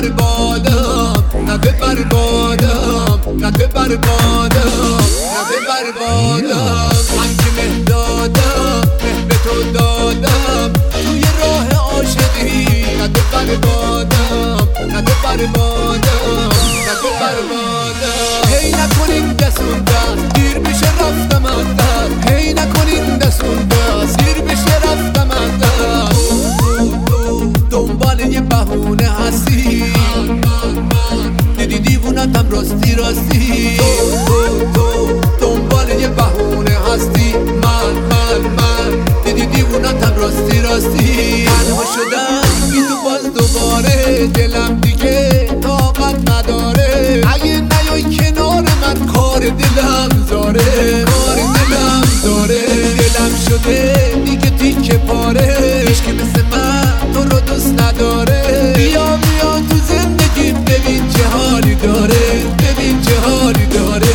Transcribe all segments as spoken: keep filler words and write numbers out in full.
ببر بادم، نه ببر بادم، نه ببر بادم، نه ببر بادم. من که مه دادم، مه به تو دادم توی راه عاشقی. نه ببر بادم، نه ببر بادم، نه ببر بادم. هی نکنین دستون دست دیر بشه رفتم از دست. هی نکنین دستون دست دیر بشه رفتم از دست. دنبال یه بهونه هستی، دیدی دیوونتم راستی راستی. دنبال یه بهونه هستی، من من من دیدی دیوونتم راستی راستی. تنها شدم بی تو باز دوباره، دلم دیگه طاقت نداره. اگه نیای کنار من کار دلم زاره، کار دلم زاره. دلم شده دیگه تیکه پاره، هیچکی مثل من تو رو دوست نداره. بیا بیا تو زندگی ببین چه حالی داره، ببین چه حالی داره.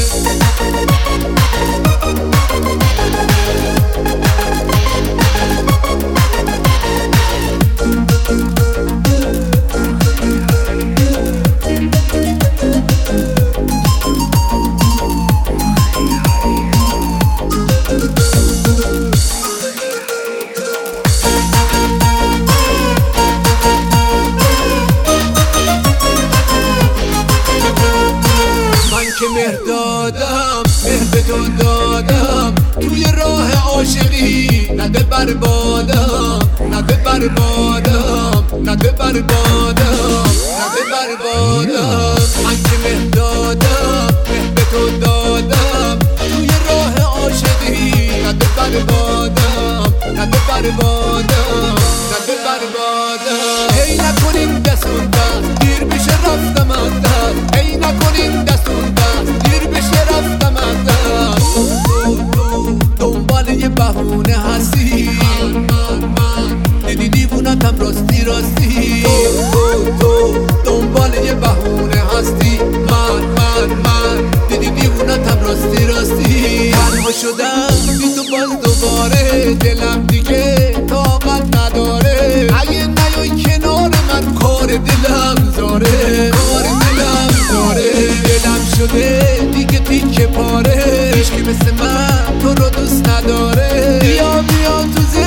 که مهر دادم، مهر به تو دادم توی راه عاشقی. نه ببر بادم، نه ببر بادم، نه ببر بادم، نه ببر بادم. من که مهر دادم، مهر به تو دادم توی راه عاشقی. نه ببر بادم، نه ببر بادم، نه ببر بادم. هی نکنین دستون دست دیر بشه رفتم از دست. هی نکنین دستون دست دیر بشه رفتم از دست. دنبال یه بهونه هستی، دیدی دیوونتم راستی راستی. دنبال یه بهونه هستی، من من من دیدی دیوونتم راستی راستی. تنها شدم بی تو باز دوباره، دلم دیگه طاقت نداره. اگه نیای کنار من کار دلم زاره، کار دلم زاره. دلم شده دیگه تیکه پاره، هیچکی مثل من تو رو دوست نداره. بیا بیا تو